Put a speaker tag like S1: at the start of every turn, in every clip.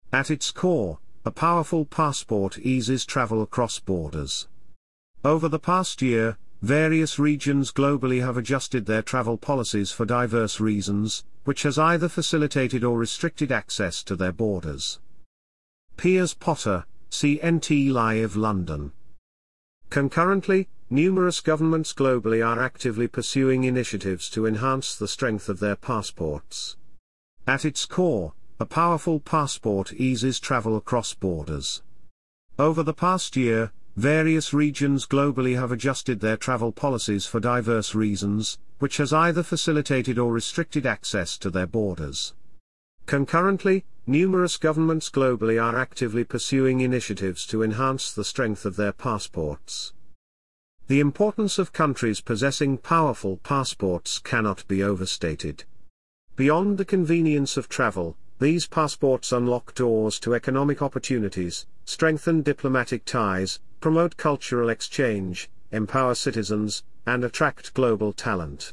S1: At its core, a powerful passport eases travel across borders. Over the past year, various regions globally have adjusted their travel policies for diverse reasons, which has either facilitated or restricted access to their borders. Piers Potter, CNT Live London. Concurrently, numerous governments globally are actively pursuing initiatives to enhance the strength of their passports. At its core, a powerful passport eases travel across borders. Over the past year, various regions globally have adjusted their travel policies for diverse reasons, which has either facilitated or restricted access to their borders. Concurrently, numerous governments globally are actively pursuing initiatives to enhance the strength of their passports. The importance of countries possessing powerful passports cannot be overstated. Beyond the convenience of travel, these passports unlock doors to economic opportunities, strengthen diplomatic ties, promote cultural exchange, empower citizens, and attract global talent.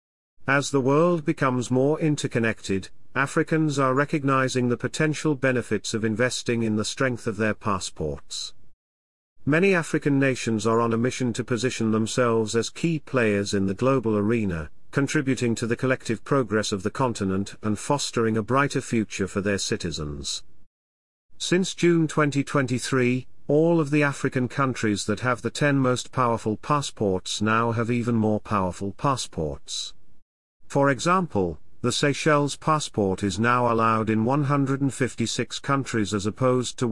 S1: As the world becomes more interconnected, Africans are recognizing the potential benefits of investing in the strength of their passports. Many African nations are on a mission to position themselves as key players in the global arena, contributing to the collective progress of the continent and fostering a brighter future for their citizens. Since June 2023, all of the African countries that have the 10 most powerful passports now have even more powerful passports. For example, the Seychelles passport is now allowed in 156 countries as opposed to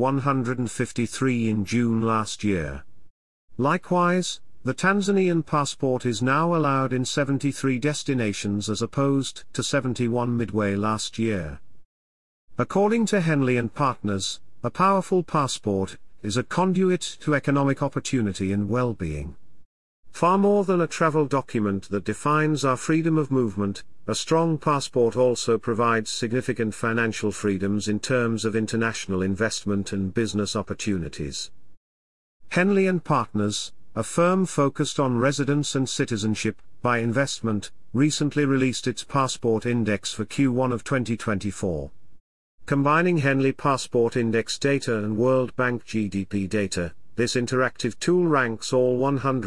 S1: 153 in June last year. Likewise, the Tanzanian passport is now allowed in 73 destinations as opposed to 71 midway last year. According to Henley & Partners, a powerful passport is a conduit to economic opportunity and well-being. Far more than a travel document that defines our freedom of movement, a strong passport also provides significant financial freedoms in terms of international investment and business opportunities. Henley & Partners, a firm focused on residence and citizenship by investment, recently released its Passport Index for Q1 of 2024. Combining Henley Passport Index data and World Bank GDP data, this interactive tool ranks all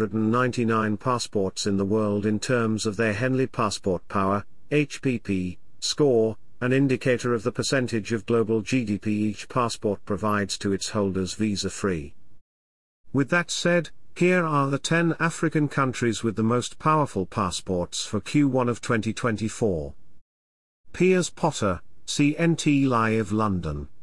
S1: 199 passports in the world in terms of their Henley Passport Power, HPP, score, an indicator of the percentage of global GDP each passport provides to its holders visa-free. With that said, here are the 10 African countries with the most powerful passports for Q1 of 2024. Piers Potter, CNT Live London.